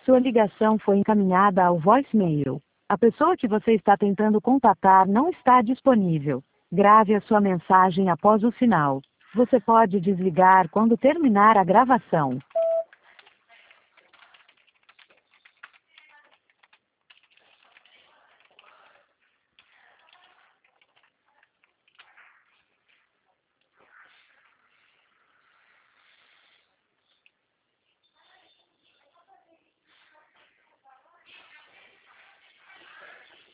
Sua ligação foi encaminhada ao voicemail. A pessoa que você está tentando contatar não está disponível. Grave a sua mensagem após o sinal. Você pode desligar quando terminar a gravação.